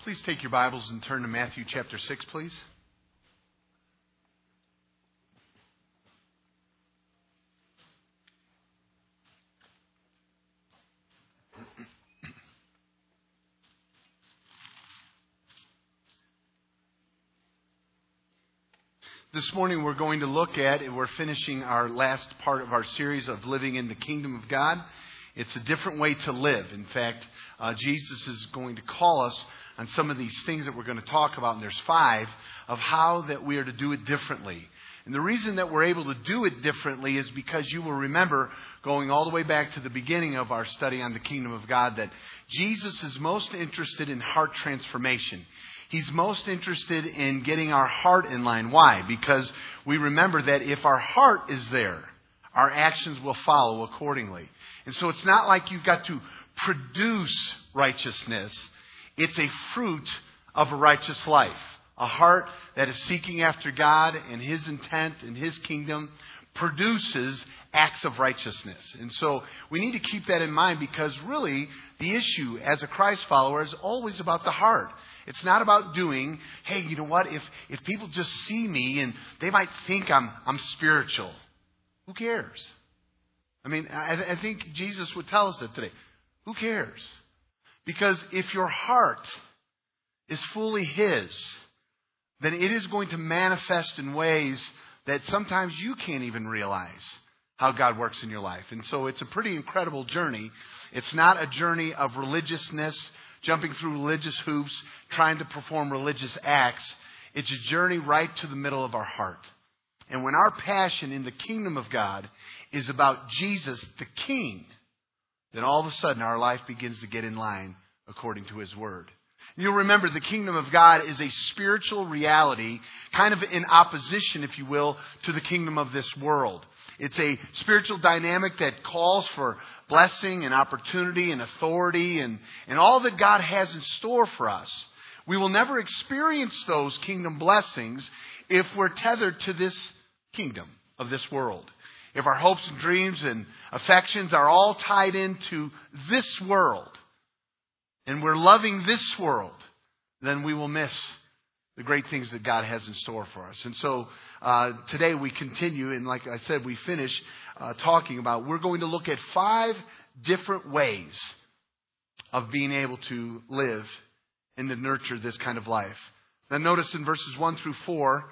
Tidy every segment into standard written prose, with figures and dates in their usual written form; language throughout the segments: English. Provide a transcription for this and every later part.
Please take your Bibles and turn to Matthew chapter 6, please. This morning we're going to look at, we're finishing our last part of our series of living in the kingdom of God. It's a different way to live. In fact, Jesus is going to call us on some of these things that we're going to talk about, and there's 5 of how that we are to do it differently. And the reason that we're able to do it differently is because you will remember, going all the way back to the beginning of our study on the kingdom of God, that Jesus is most interested in heart transformation. He's most interested in getting our heart in line. Why? Because we remember that if our heart is there, our actions will follow accordingly. And so it's not like you've got to produce righteousness. It's a fruit of a righteous life. A heart that is seeking after God and His intent and His kingdom produces acts of righteousness. And so we need to keep that in mind, because really the issue as a Christ follower is always about the heart. It's not about doing, hey, you know what, if people just see me and they might think I'm spiritual. Who cares? I mean, I think Jesus would tell us that today. Who cares? Because if your heart is fully His, then it is going to manifest in ways that sometimes you can't even realize how God works in your life. And so it's a pretty incredible journey. It's not a journey of religiousness, jumping through religious hoops, trying to perform religious acts. It's a journey right to the middle of our heart. And when our passion in the kingdom of God is about Jesus, the King, then all of a sudden our life begins to get in line according to His Word. You'll remember the kingdom of God is a spiritual reality, kind of in opposition, if you will, to the kingdom of this world. It's a spiritual dynamic that calls for blessing and opportunity and authority and all that God has in store for us. We will never experience those kingdom blessings if we're tethered to this kingdom of this world. If our hopes and dreams and affections are all tied into this world, and we're loving this world, then we will miss the great things that God has in store for us. And so today we continue, and like I said, we finish talking about, we're going to look at 5 different ways of being able to live and to nurture this kind of life. Now notice in verses 1 through 4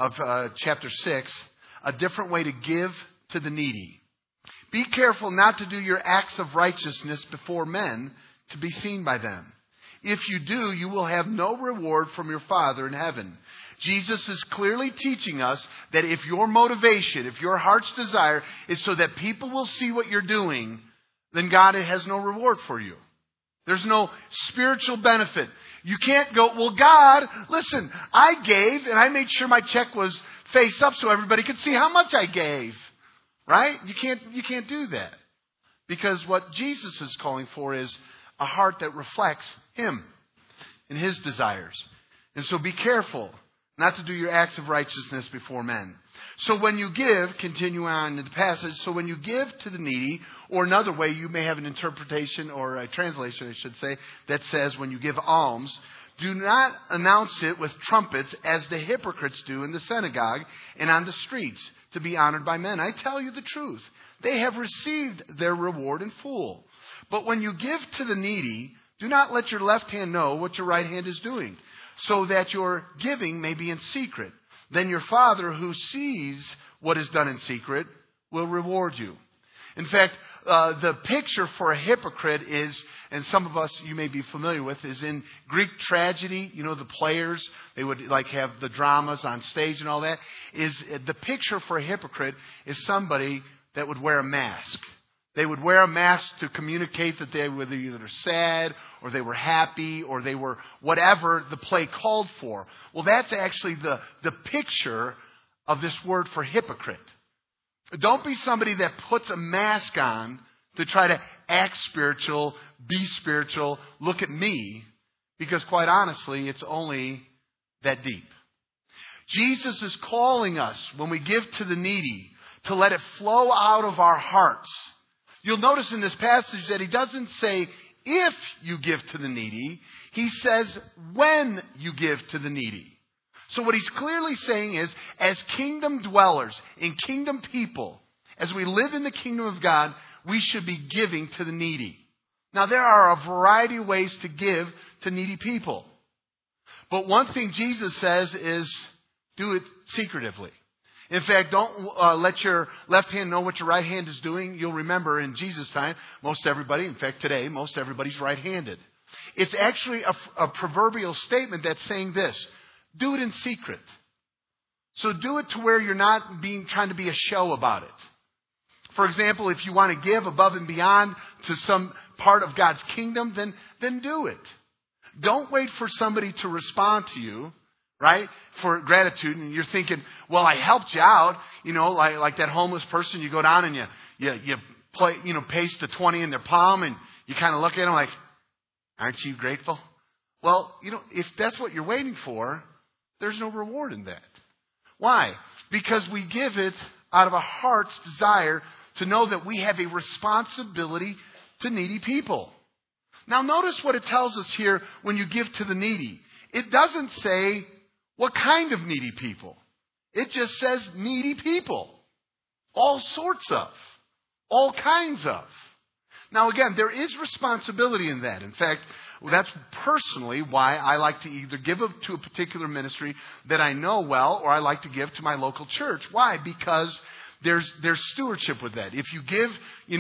of chapter 6, a different way to give to the needy. Be careful not to do your acts of righteousness before men, to be seen by them. If you do, you will have no reward from your Father in heaven. Jesus is clearly teaching us that if your motivation, if your heart's desire is so that people will see what you're doing, then God has no reward for you. There's no spiritual benefit. You can't go, well, God, listen, I gave and I made sure my check was face up so everybody could see how much I gave. Right? You can't do that. Because what Jesus is calling for is a heart that reflects Him and His desires. And so be careful not to do your acts of righteousness before men. So when you give, continue on in the passage, so when you give to the needy, or another way, you may have an interpretation or a translation, I should say, that says when you give alms, do not announce it with trumpets as the hypocrites do in the synagogue and on the streets to be honored by men. I tell you the truth. They have received their reward in full. But when you give to the needy, do not let your left hand know what your right hand is doing, so that your giving may be in secret. Then your Father who sees what is done in secret will reward you. In fact, the picture for a hypocrite is, and some of us you may be familiar with, is in Greek tragedy. You know, the players, they would like have the dramas on stage and all that. Is the picture for a hypocrite is somebody that would wear a mask. They would wear a mask to communicate that they were either sad or they were happy or they were whatever the play called for. Well, that's actually the picture of this word for hypocrite. Don't be somebody that puts a mask on to try to act spiritual, be spiritual, look at me, because quite honestly, it's only that deep. Jesus is calling us, when we give to the needy, to let it flow out of our hearts. You'll notice in this passage that He doesn't say if you give to the needy. He says when you give to the needy. So what he's clearly saying is, as kingdom dwellers and kingdom people, as we live in the kingdom of God, we should be giving to the needy. Now, there are a variety of ways to give to needy people. But one thing Jesus says is, do it secretively. In fact, don't let your left hand know what your right hand is doing. You'll remember in Jesus' time, most everybody, in fact today, most everybody's right-handed. It's actually a proverbial statement that's saying this: do it in secret. So do it to where you're not trying to be a show about it. For example, if you want to give above and beyond to some part of God's kingdom, then do it. Don't wait for somebody to respond to you, right, for gratitude. And you're thinking, well, I helped you out, like that homeless person. You go down and you paste a 20 in their palm, and you kind of look at them like, aren't you grateful? Well, if that's what you're waiting for, there's no reward in that. Why? Because we give it out of a heart's desire to know that we have a responsibility to needy people. Now notice what it tells us here when you give to the needy. It doesn't say what kind of needy people. It just says needy people. All sorts of. All kinds of. Now again, there is responsibility in that. In fact, that's personally why I like to either give to a particular ministry that I know well, or I like to give to my local church. Why? Because there's stewardship with that. If you give,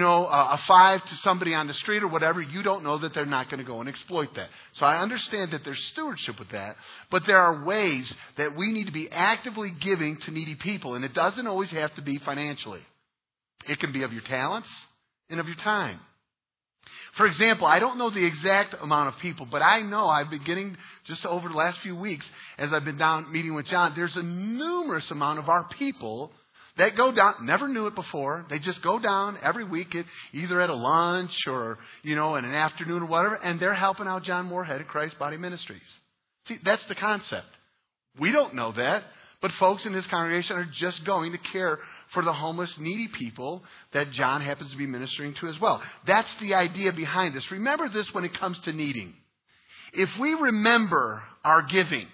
a 5 to somebody on the street or whatever, you don't know that they're not going to go and exploit that. So I understand that there's stewardship with that, but there are ways that we need to be actively giving to needy people, and it doesn't always have to be financially. It can be of your talents and of your time. For example, I don't know the exact amount of people, but I know I've been getting, just over the last few weeks, as I've been down meeting with John, there's a numerous amount of our people that go down, never knew it before. They just go down every week, either at a lunch or, in an afternoon or whatever, and they're helping out John Moorhead at Christ Body Ministries. See, that's the concept. We don't know that, but folks in this congregation are just going to care for the homeless, needy people that John happens to be ministering to as well. That's the idea behind this. Remember this when it comes to needing. If we remember our giving,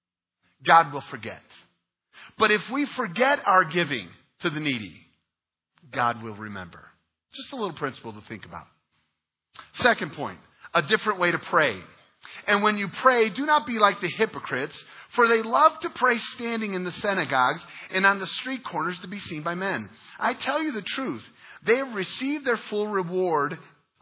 God will forget. But if we forget our giving to the needy, God will remember. Just a little principle to think about. Second point, a different way to pray. And when you pray, do not be like the hypocrites, for they love to pray standing in the synagogues and on the street corners to be seen by men. I tell you the truth, they have received their full reward,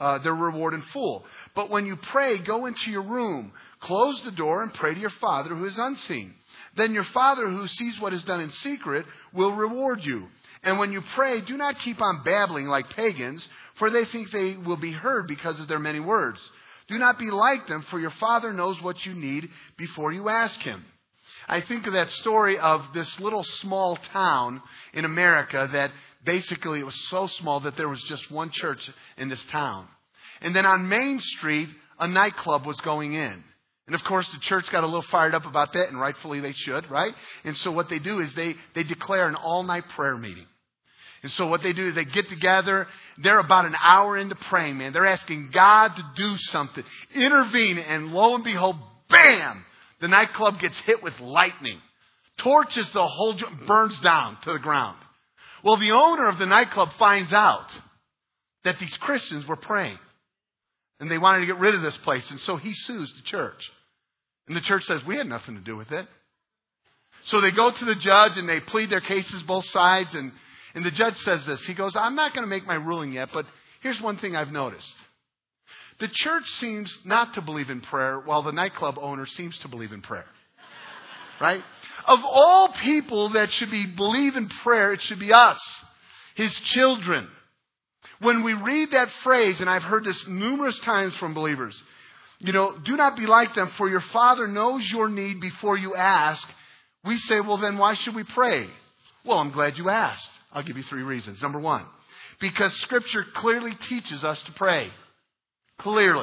in full. But when you pray, go into your room, close the door, and pray to your Father who is unseen. Then your Father who sees what is done in secret will reward you. And when you pray, do not keep on babbling like pagans, for they think they will be heard because of their many words. Do not be like them, for your Father knows what you need before you ask Him. I think of that story of this little small town in America that basically it was so small that there was just one church in this town. And then on Main Street, a nightclub was going in. And of course, the church got a little fired up about that, and rightfully they should, right? And so what they do is they declare an all-night prayer meeting. And so what they do is they get together. They're about an hour into praying, man. They're asking God to do something, intervene, and lo and behold, bam! The nightclub gets hit with lightning. Torches, the whole burns down to the ground. Well, the owner of the nightclub finds out that these Christians were praying. And they wanted to get rid of this place. And so he sues the church. And the church says, we had nothing to do with it. So they go to the judge and they plead their cases, both sides. And the judge says this. He goes, I'm not going to make my ruling yet, but here's one thing I've noticed. The church seems not to believe in prayer, while the nightclub owner seems to believe in prayer. Right? Of all people that should believe in prayer, it should be us, His children. When we read that phrase, and I've heard this numerous times from believers, do not be like them, for your Father knows your need before you ask. We say, well, then why should we pray? Well, I'm glad you asked. I'll give you 3 reasons. Number 1, because Scripture clearly teaches us to pray. Clearly.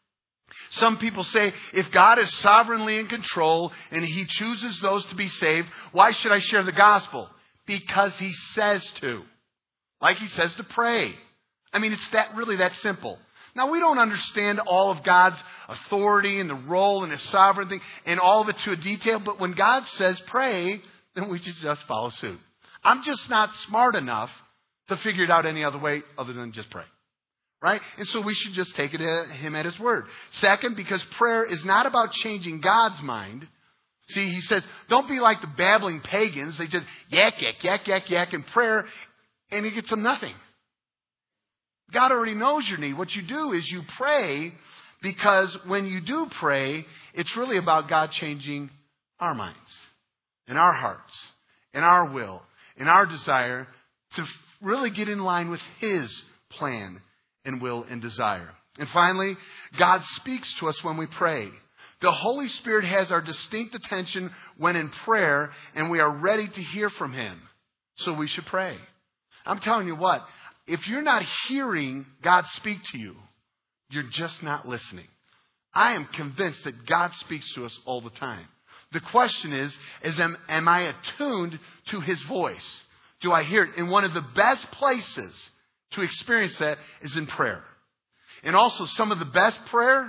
Some people say, if God is sovereignly in control and He chooses those to be saved, why should I share the gospel? Because He says to. Like He says to pray. I mean, it's really that simple. Now, we don't understand all of God's authority and the role and His sovereignty and all of it to a detail, but when God says pray, then we just follow suit. I'm just not smart enough to figure it out any other way other than just pray. Right? And so we should just take Him at His word. Second, because prayer is not about changing God's mind. See, He says, don't be like the babbling pagans. They just yak, yak, yak, yak, yak in prayer, and He gets them nothing. God already knows your need. What you do is you pray, because when you do pray, it's really about God changing our minds and our hearts and our will and our desire to really get in line with His plan and will and desire. And finally, God speaks to us when we pray. The Holy Spirit has our distinct attention when in prayer, and we are ready to hear from Him. So we should pray. I'm telling you what, if you're not hearing God speak to you, you're just not listening. I am convinced that God speaks to us all the time. The question is am I attuned to His voice? Do I hear it? And one of the best places to experience that is in prayer. And also some of the best prayer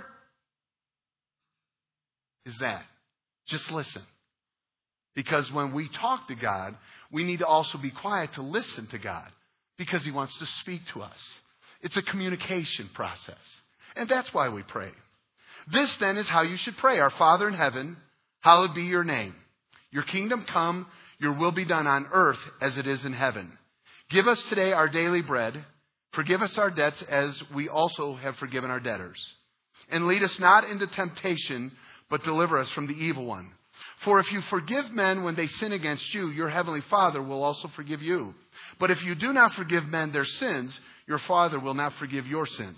is that. Just listen. Because when we talk to God, we need to also be quiet to listen to God, because He wants to speak to us. It's a communication process. And that's why we pray. This then is how you should pray. Our Father in heaven, hallowed be your name. Your kingdom come, your will be done on earth as it is in heaven. Give us today our daily bread. Forgive us our debts as we also have forgiven our debtors. And lead us not into temptation, but deliver us from the evil one. For if you forgive men when they sin against you, your heavenly Father will also forgive you. But if you do not forgive men their sins, your Father will not forgive your sins.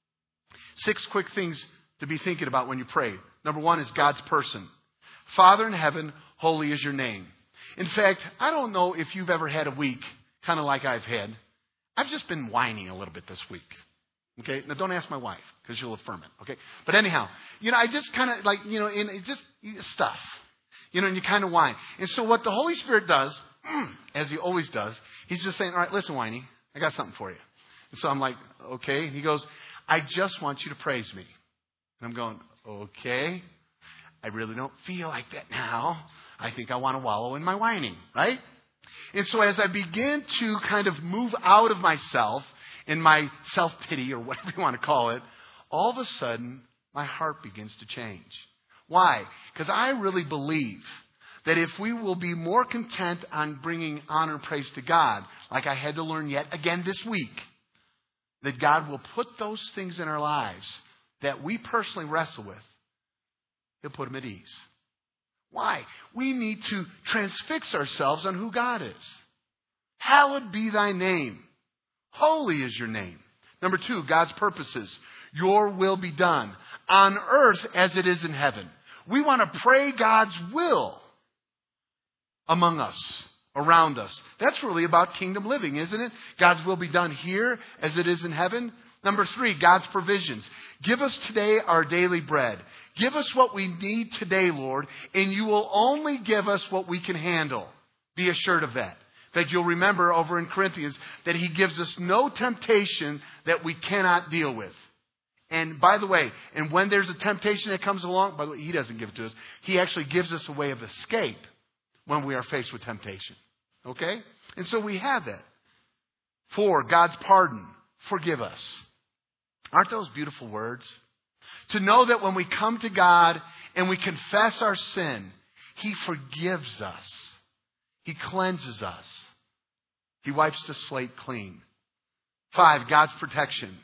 6 quick things to be thinking about when you pray. Number 1 is God's person. Father in heaven, holy is your name. In fact, I don't know if you've ever had a week kind of like I've had. I've just been whining a little bit this week. Okay? Now, don't ask my wife, because she'll affirm it. Okay? But anyhow, I just kind of stuff. And you kind of whine. And so what the Holy Spirit does, as He always does, He's just saying, all right, listen, whiny, I got something for you. And so I'm like, okay. And He goes, I just want you to praise me. And I'm going, okay. I really don't feel like that now. I think I want to wallow in my whining, right? And so as I begin to kind of move out of myself in my self-pity, or whatever you want to call it, all of a sudden, my heart begins to change. Why? Because I really believe that if we will be more content on bringing honor and praise to God, like I had to learn yet again this week, that God will put those things in our lives that we personally wrestle with, He'll put them at ease. Why? We need to transfix ourselves on who God is. Hallowed be thy name. Holy is your name. Number 2, God's purposes. Your will be done on earth as it is in heaven. We want to pray God's will among us, around us. That's really about kingdom living, isn't it? God's will be done here as it is in heaven. Number 3, God's provisions. Give us today our daily bread. Give us what we need today, Lord, and you will only give us what we can handle. Be assured of that. That you'll remember over in Corinthians that He gives us no temptation that we cannot deal with. And by the way, and when there's a temptation that comes along, by the way, He doesn't give it to us. He actually gives us a way of escape when we are faced with temptation. Okay? And so we have that. 4, God's pardon. Forgive us. Aren't those beautiful words? To know that when we come to God and we confess our sin, He forgives us. He cleanses us. He wipes the slate clean. 5, God's protection.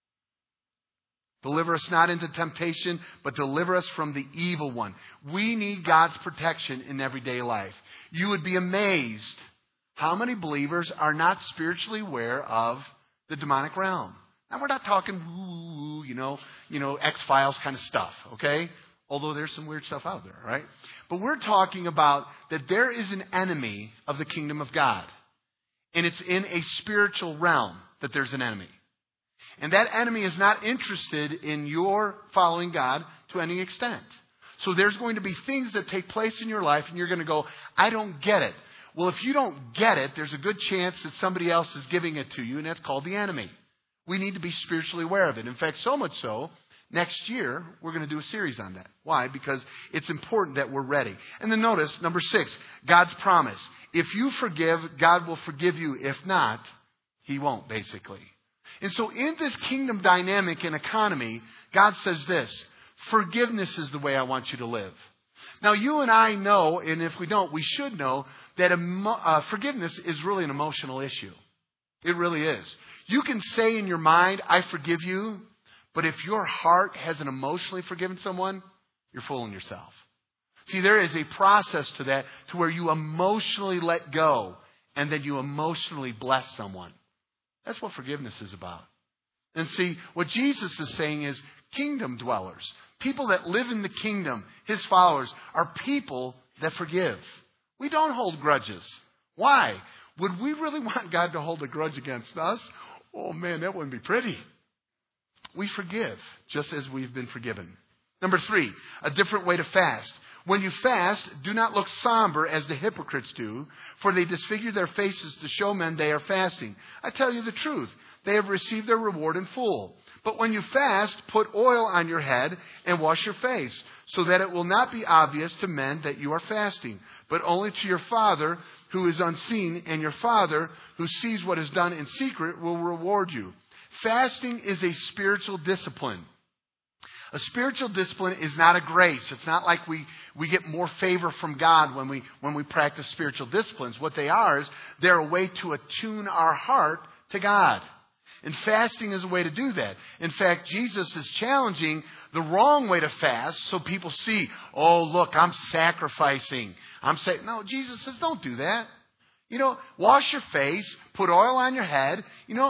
Deliver us not into temptation, but deliver us from the evil one. We need God's protection in everyday life. You would be amazed how many believers are not spiritually aware of the demonic realm. Now, we're not talking, X-Files kind of stuff, okay? Although there's some weird stuff out there, right? But we're talking about that there is an enemy of the kingdom of God. And it's in a spiritual realm that there's an enemy. And that enemy is not interested in your following God to any extent. So there's going to be things that take place in your life and you're going to go, I don't get it. Well, if you don't get it, there's a good chance that somebody else is giving it to you, and that's called the enemy. We need to be spiritually aware of it. In fact, so much so, next year, we're going to do a series on that. Why? Because it's important that we're ready. And then notice, number 6, God's promise. If you forgive, God will forgive you. If not, He won't, basically. And so in this kingdom dynamic and economy, God says this: forgiveness is the way I want you to live. Now, you and I know, and if we don't, we should know, that forgiveness is really an emotional issue. It really is. You can say in your mind, I forgive you, but if your heart hasn't emotionally forgiven someone, you're fooling yourself. See, there is a process to that, to where you emotionally let go, and then you emotionally bless someone. That's what forgiveness is about. And see, what Jesus is saying is kingdom dwellers, people that live in the kingdom, His followers, are people that forgive. We don't hold grudges. Why? Would we really want God to hold a grudge against us? Oh man, that wouldn't be pretty. We forgive just as we've been forgiven. Number 3, a different way to fast. When you fast, do not look somber as the hypocrites do, for they disfigure their faces to show men they are fasting. I tell you the truth, they have received their reward in full. But when you fast, put oil on your head and wash your face, so that it will not be obvious to men that you are fasting, but only to your Father who is unseen, and your Father who sees what is done in secret will reward you. Fasting is a spiritual discipline. A spiritual discipline is not a grace. It's not like we get more favor from God when we practice spiritual disciplines. What they are is they're a way to attune our heart to God. And fasting is a way to do that. In fact, Jesus is challenging the wrong way to fast so people see, oh, look, I'm sacrificing. No, Jesus says, don't do that. Wash your face, put oil on your head,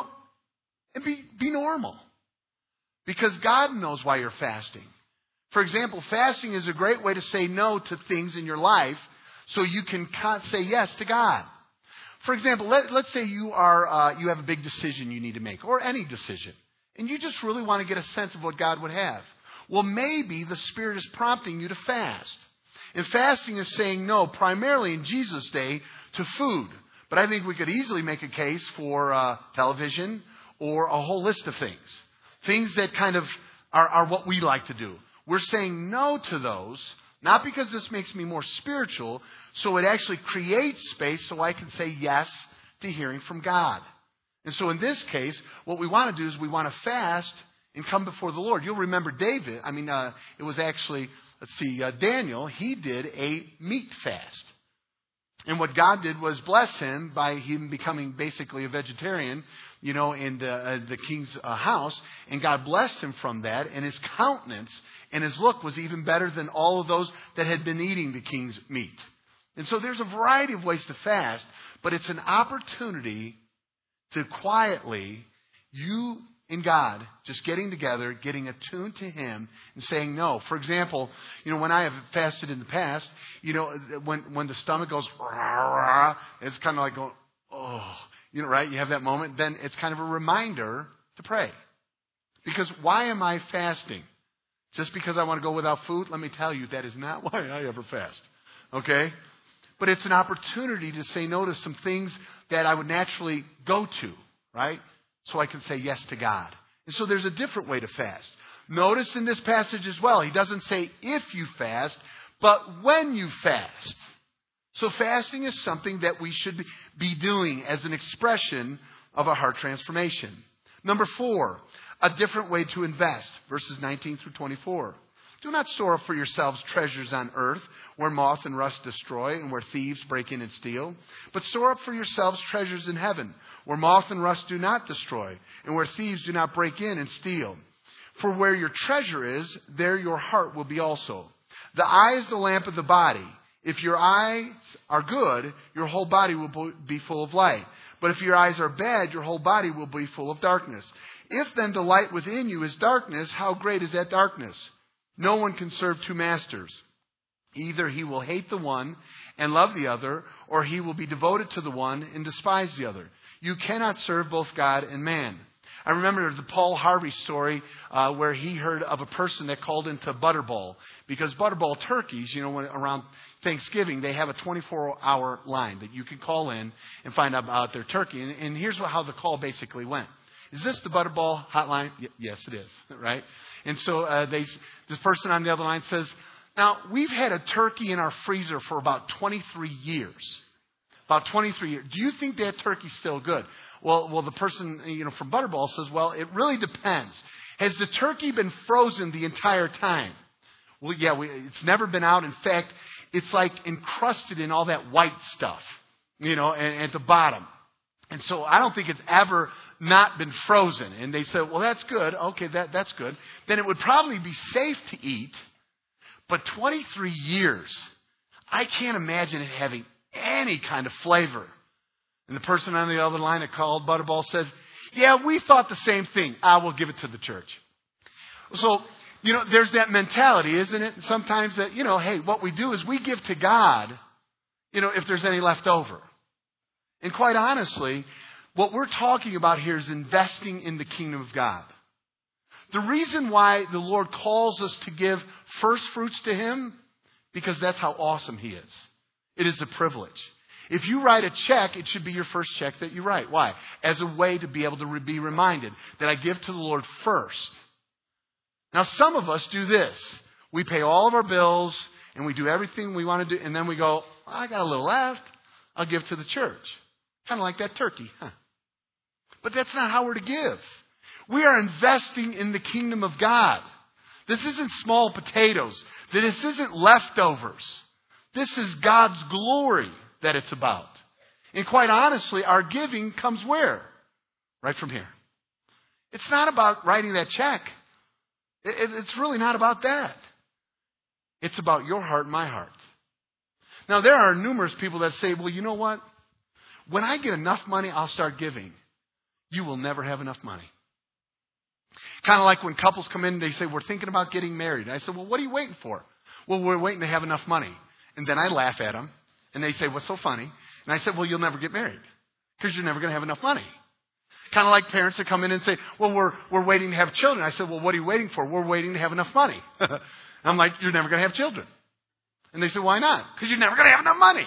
and be normal. Because God knows why you're fasting. For example, fasting is a great way to say no to things in your life so you can say yes to God. For example, let's say you have a big decision you need to make, or any decision, and you just really want to get a sense of what God would have. Well, maybe the Spirit is prompting you to fast. And fasting is saying no, primarily in Jesus' day, to food. But I think we could easily make a case for television or a whole list of things. Things that kind of are what we like to do. We're saying no to those, not because this makes me more spiritual, so it actually creates space so I can say yes to hearing from God. And so in this case, what we want to do is we want to fast and come before the Lord. You'll remember David, it was actually, Daniel, he did a meat fast. And what God did was bless him by him becoming basically a vegetarian, in the king's house. And God blessed him from that. And his countenance and his look was even better than all of those that had been eating the king's meat. And so there's a variety of ways to fast, but it's an opportunity to quietly, you and God, just getting together, getting attuned to Him and saying no. For example, when I have fasted in the past, when the stomach goes, it's kind of like going, oh, right? You have that moment. Then it's kind of a reminder to pray. Because why am I fasting? Just because I want to go without food? Let me tell you, that is not why I ever fast. Okay? But it's an opportunity to say no to some things that I would naturally go to, right? So I can say yes to God. And so there's a different way to fast. Notice in this passage as well, he doesn't say if you fast, but when you fast. So fasting is something that we should be doing as an expression of a heart transformation. Number 4, a different way to invest. Verses 19 through 24. Do not store up for yourselves treasures on earth, where moth and rust destroy, and where thieves break in and steal. But store up for yourselves treasures in heaven, where moth and rust do not destroy, and where thieves do not break in and steal. For where your treasure is, there your heart will be also. The eye is the lamp of the body. If your eyes are good, your whole body will be full of light. But if your eyes are bad, your whole body will be full of darkness. If then the light within you is darkness, how great is that darkness? No one can serve 2 masters. Either he will hate the one and love the other, or he will be devoted to the one and despise the other. You cannot serve both God and man. I remember the Paul Harvey story where he heard of a person that called into Butterball. Because Butterball turkeys, when around Thanksgiving, they have a 24-hour line that you can call in and find out about their turkey. And here's how the call basically went. is this the Butterball hotline? Yes, it is, right? And so this person on the other line says, now, we've had a turkey in our freezer for about 23 years. About 23 years. Do you think that turkey's still good? Well, the person, from Butterball says, well, it really depends. Has the turkey been frozen the entire time? Well, yeah, it's never been out. In fact, it's like encrusted in all that white stuff, and at the bottom. And so I don't think it's ever not been frozen. And they said, well, that's good. Okay, that's good. Then it would probably be safe to eat. But 23 years, I can't imagine it having any kind of flavor. And the person on the other line that called Butterball says, yeah, we thought the same thing. I will give it to the church. So, there's that mentality, isn't it? Sometimes that, hey, what we do is we give to God, if there's any left over. And quite honestly, what we're talking about here is investing in the kingdom of God. The reason why the Lord calls us to give first fruits to Him, because that's how awesome He is. It is a privilege. If you write a check, it should be your first check that you write. Why? As a way to be able to be reminded that I give to the Lord first. Now, some of us do this. We pay all of our bills and we do everything we want to do. And then we go, I got a little left. I'll give to the church. Kind of like that turkey. Huh? But that's not how we're to give. We are investing in the kingdom of God. This isn't small potatoes. This isn't leftovers. This is God's glory that it's about. And quite honestly, our giving comes where? Right from here. It's not about writing that check. It's really not about that. It's about your heart and my heart. Now, there are numerous people that say, well, you know what? When I get enough money, I'll start giving. You will never have enough money. Kind of like when couples come in and they say, we're thinking about getting married. And I said, well, what are you waiting for? Well, we're waiting to have enough money. And then I laugh at them. And they say, what's so funny? And I said, well, you'll never get married because you're never going to have enough money. Kind of like parents that come in and say, well, we're waiting to have children. I said, well, what are you waiting for? We're waiting to have enough money. I'm like, you're never going to have children. And they say, why not? Because you're never going to have enough money.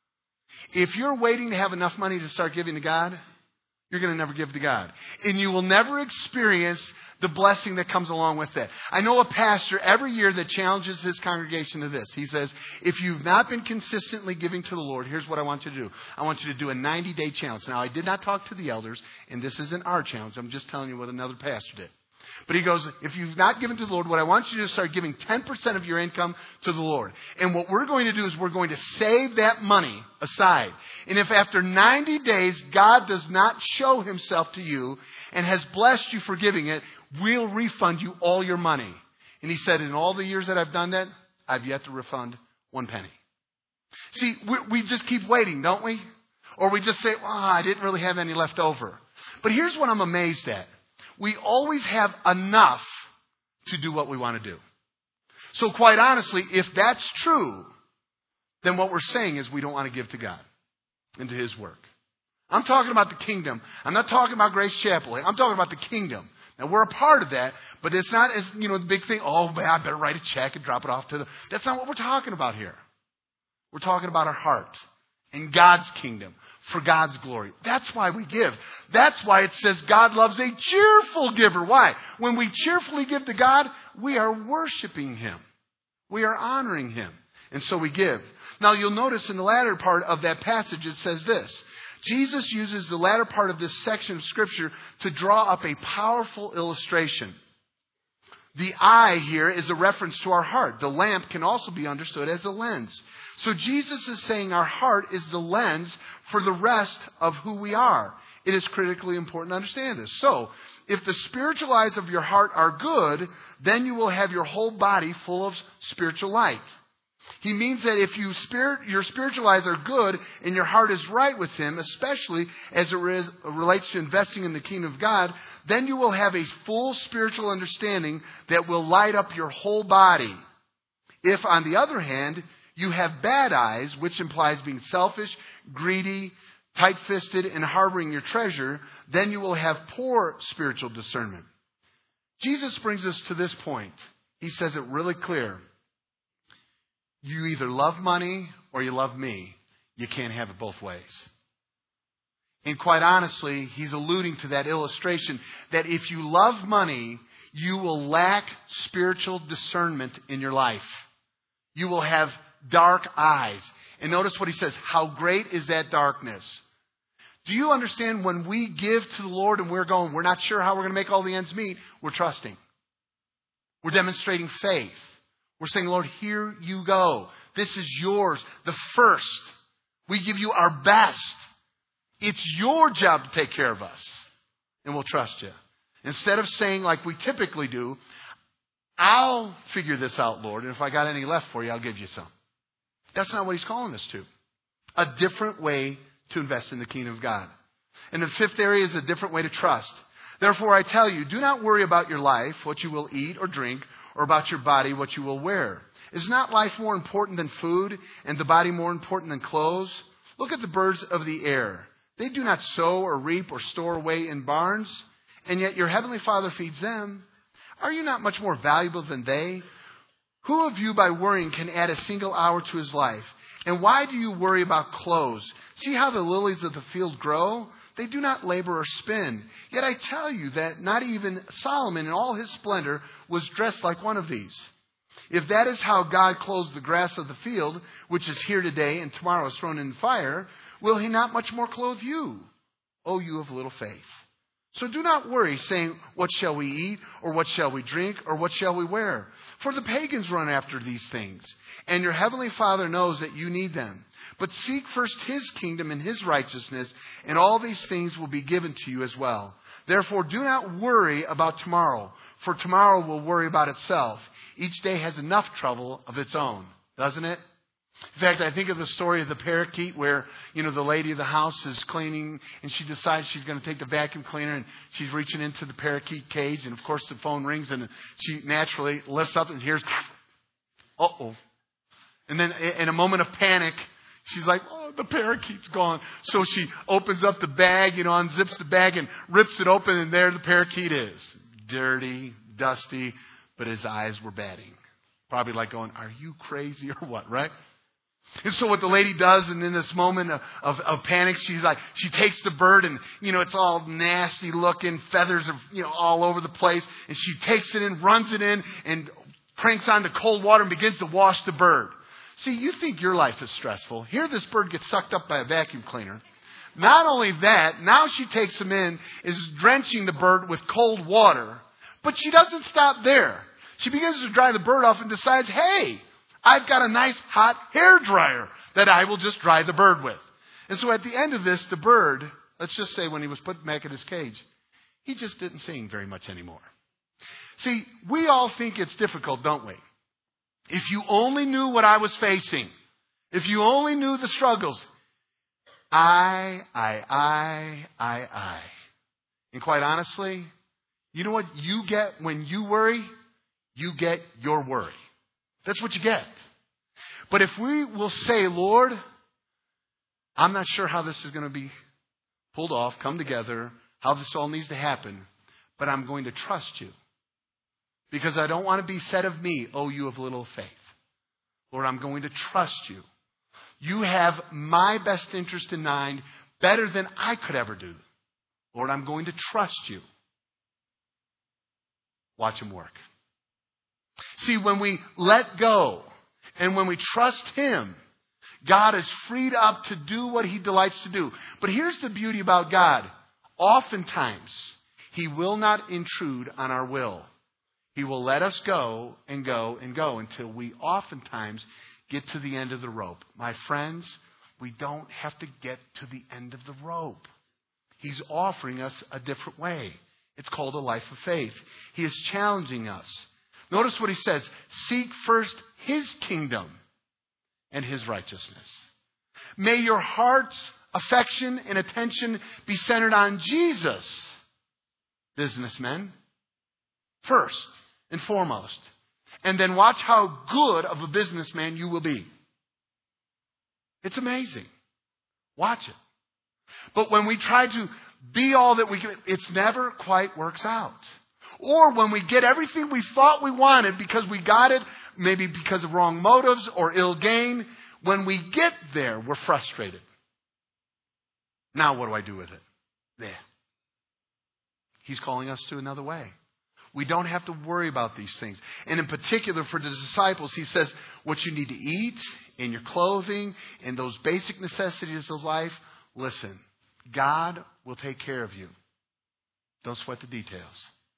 If you're waiting to have enough money to start giving to God, you're going to never give to God. And you will never experience the blessing that comes along with that. I know a pastor every year that challenges his congregation to this. He says, if you've not been consistently giving to the Lord, here's what I want you to do. I want you to do a 90-day challenge. Now, I did not talk to the elders, and this isn't our challenge. I'm just telling you what another pastor did. But he goes, if you've not given to the Lord, what I want you to do is start giving 10% of your income to the Lord. And what we're going to do is we're going to save that money aside. And if after 90 days God does not show Himself to you and has blessed you for giving it, we'll refund you all your money. And he said, in all the years that I've done that, I've yet to refund 1 penny. See, we just keep waiting, don't we? Or we just say, I didn't really have any left over. But here's what I'm amazed at. We always have enough to do what we want to do. So quite honestly, if that's true, then what we're saying is we don't want to give to God and to His work. I'm talking about the kingdom. I'm not talking about Grace Chapel. I'm talking about the kingdom. Now, we're a part of that, but it's not as, the big thing, oh, man, I better write a check and drop it off to the... That's not what we're talking about here. We're talking about our heart and God's kingdom for God's glory. That's why we give. That's why it says God loves a cheerful giver. Why? When we cheerfully give to God, we are worshiping Him. We are honoring Him. And so we give. Now, you'll notice in the latter part of that passage, it says this. Jesus uses the latter part of this section of Scripture to draw up a powerful illustration. The eye here is a reference to our heart. The lamp can also be understood as a lens. So Jesus is saying our heart is the lens for the rest of who we are. It is critically important to understand this. So, if the spiritual eyes of your heart are good, then you will have your whole body full of spiritual light. He means that if your spiritual eyes are good and your heart is right with Him, especially as it relates to investing in the kingdom of God, then you will have a full spiritual understanding that will light up your whole body. If, on the other hand, you have bad eyes, which implies being selfish, greedy, tight-fisted, and harboring your treasure, then you will have poor spiritual discernment. Jesus brings us to this point. He says it really clear. You either love money or you love me. You can't have it both ways. And quite honestly, he's alluding to that illustration that if you love money, you will lack spiritual discernment in your life. You will have dark eyes. And notice what he says. How great is that darkness? Do you understand when we give to the Lord and we're not sure how we're going to make all the ends meet, we're trusting. We're demonstrating faith. We're saying, Lord, here you go. This is yours. The first. We give you our best. It's your job to take care of us. And we'll trust you. Instead of saying like we typically do, I'll figure this out, Lord. And if I got any left for you, I'll give you some. That's not what he's calling us to. A different way to invest in the kingdom of God. And the fifth area is a different way to trust. Therefore, I tell you, do not worry about your life, what you will eat or drink, or about your body, what you will wear. Is not life more important than food, and the body more important than clothes? Look at the birds of the air. They do not sow or reap or store away in barns, and yet your heavenly Father feeds them. Are you not much more valuable than they? Who of you by worrying can add a single hour to his life? And why do you worry about clothes? See how the lilies of the field grow? They do not labor or spin. Yet I tell you that not even Solomon in all his splendor was dressed like one of these. If that is how God clothes the grass of the field, which is here today and tomorrow is thrown in fire, will he not much more clothe you, O you of little faith? So do not worry, saying, what shall we eat, or what shall we drink, or what shall we wear? For the pagans run after these things, and your heavenly Father knows that you need them. But seek first his kingdom and his righteousness, and all these things will be given to you as well. Therefore, do not worry about tomorrow, for tomorrow will worry about itself. Each day has enough trouble of its own, doesn't it? In fact, I think of the story of the parakeet where, the lady of the house is cleaning and she decides she's going to take the vacuum cleaner and she's reaching into the parakeet cage. And of course the phone rings and she naturally lifts up and hears, uh-oh. And then in a moment of panic, she's like, oh, the parakeet's gone. So she opens up the bag, unzips the bag and rips it open. And there the parakeet is. Dirty, dusty, but his eyes were batting. Probably like going, are you crazy or what, right? And so what the lady does, and in this moment of panic, she takes the bird and, it's all nasty looking, feathers are, all over the place. And she takes it in, runs it in, and cranks on to cold water and begins to wash the bird. See, you think your life is stressful. Here this bird gets sucked up by a vacuum cleaner. Not only that, now she takes him in, is drenching the bird with cold water. But she doesn't stop there. She begins to dry the bird off and decides, hey, I've got a nice hot hair dryer that I will just dry the bird with. And so at the end of this, the bird, let's just say when he was put back in his cage, he just didn't sing very much anymore. See, we all think it's difficult, don't we? If you only knew what I was facing, if you only knew the struggles, I. And quite honestly, you know what you get when you worry? You get your worry. That's what you get. But if we will say, Lord, I'm not sure how this is going to be pulled off, come together, how this all needs to happen, but I'm going to trust you. Because I don't want to be said of me, oh, you of little faith. Lord, I'm going to trust you. You have my best interest in mind better than I could ever do. Lord, I'm going to trust you. Watch him work. See, when we let go and when we trust him, God is freed up to do what he delights to do. But here's the beauty about God. Oftentimes, he will not intrude on our will. He will let us go and go and go until we oftentimes get to the end of the rope. My friends, we don't have to get to the end of the rope. He's offering us a different way. It's called a life of faith. He is challenging us. Notice what he says. Seek first his kingdom and his righteousness. May your heart's affection and attention be centered on Jesus, businessmen, first and foremost. And then watch how good of a businessman you will be. It's amazing. Watch it. But when we try to be all that we can, it's never quite works out. Or when we get everything we thought we wanted because we got it, maybe because of wrong motives or ill gain, when we get there, we're frustrated. Now what do I do with it? There. He's calling us to another way. We don't have to worry about these things. And in particular for the disciples, he says what you need to eat and your clothing and those basic necessities of life, listen, God will take care of you. Don't sweat the details.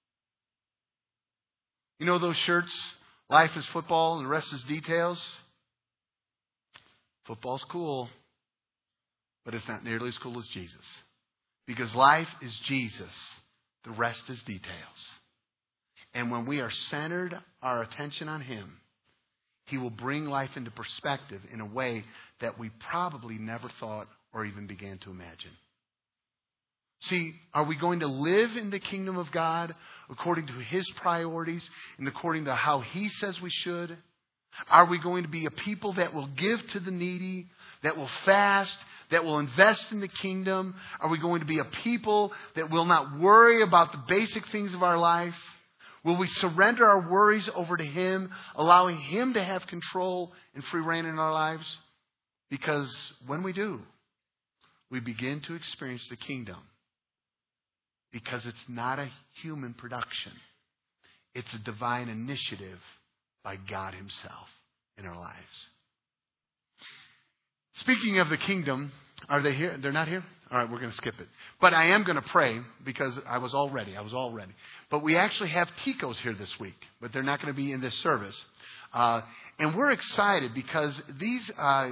You know those shirts, life is football and the rest is details? Football's cool, but it's not nearly as cool as Jesus. Because life is Jesus. The rest is details. And when we are centered our attention on Him, He will bring life into perspective in a way that we probably never thought or even began to imagine. See, are we going to live in the kingdom of God according to His priorities and according to how He says we should? Are we going to be a people that will give to the needy, that will fast, that will invest in the kingdom? Are we going to be a people that will not worry about the basic things of our life? Will we surrender our worries over to Him, allowing Him to have control and free reign in our lives? Because when we do, we begin to experience the kingdom. Because it's not a human production. It's a divine initiative by God Himself in our lives. Speaking of the kingdom, are they here? They're not here? All right, we're going to skip it. But I am going to pray because I was all ready. But we actually have Ticos here this week, but they're not going to be in this service. And we're excited because there's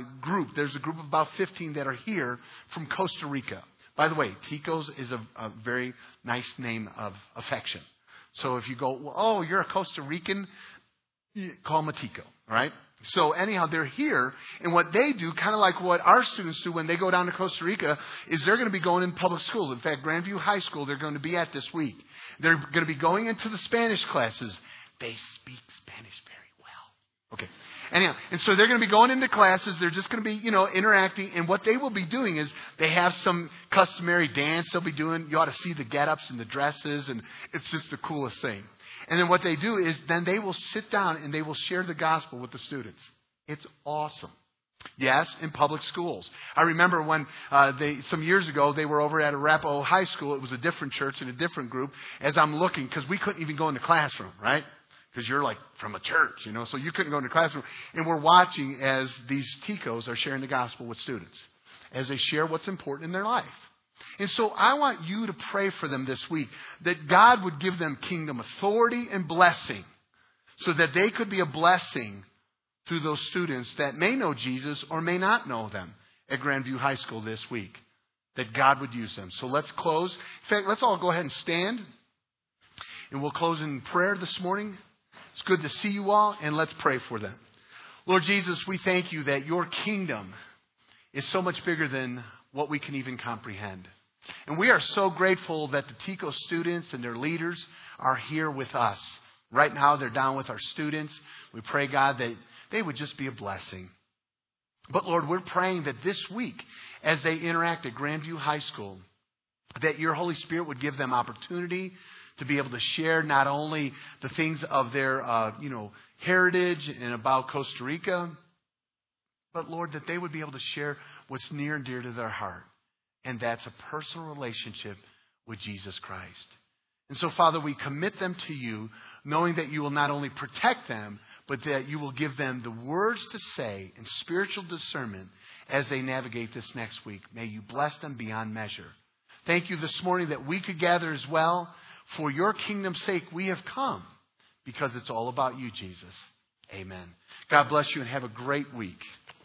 a group of about 15 that are here from Costa Rica. By the way, Ticos is a very nice name of affection. So if you go, well, oh, you're a Costa Rican, call them a Tico, all right? So anyhow, they're here, and what they do, kind of like what our students do when they go down to Costa Rica, is they're going to be going in public schools. In fact, Grandview High School, they're going to be at this week. They're going to be going into the Spanish classes. They speak Spanish very well. Okay. Anyhow, and so they're going to be going into classes. They're just going to be, interacting. And what they will be doing is they have some customary dance they'll be doing. You ought to see the get-ups and the dresses, and it's just the coolest thing. And then what they do is then they will sit down and they will share the gospel with the students. It's awesome. Yes, in public schools. I remember when some years ago they were over at Arapahoe High School. It was a different church and a different group. As I'm looking, because we couldn't even go in the classroom, right? Because you're like from a church, so you couldn't go in the classroom. And we're watching as these Ticos are sharing the gospel with students, as they share what's important in their life. And so I want you to pray for them this week, that God would give them kingdom authority and blessing, so that they could be a blessing to those students that may know Jesus or may not know them at Grandview High School this week, that God would use them. So let's close. In fact, let's all go ahead and stand, and we'll close in prayer this morning. It's good to see you all, and let's pray for them. Lord Jesus, we thank you that your kingdom is so much bigger than what we can even comprehend. And we are so grateful that the Tico students and their leaders are here with us. Right now, they're down with our students. We pray, God, that they would just be a blessing. But Lord, we're praying that this week, as they interact at Grandview High School, that your Holy Spirit would give them opportunity to be able to share not only the things of their, heritage and about Costa Rica, but Lord, that they would be able to share what's near and dear to their heart. And that's a personal relationship with Jesus Christ. And so, Father, we commit them to you, knowing that you will not only protect them, but that you will give them the words to say and spiritual discernment as they navigate this next week. May you bless them beyond measure. Thank you this morning that we could gather as well. For your kingdom's sake, we have come because it's all about you, Jesus. Amen. God bless you and have a great week.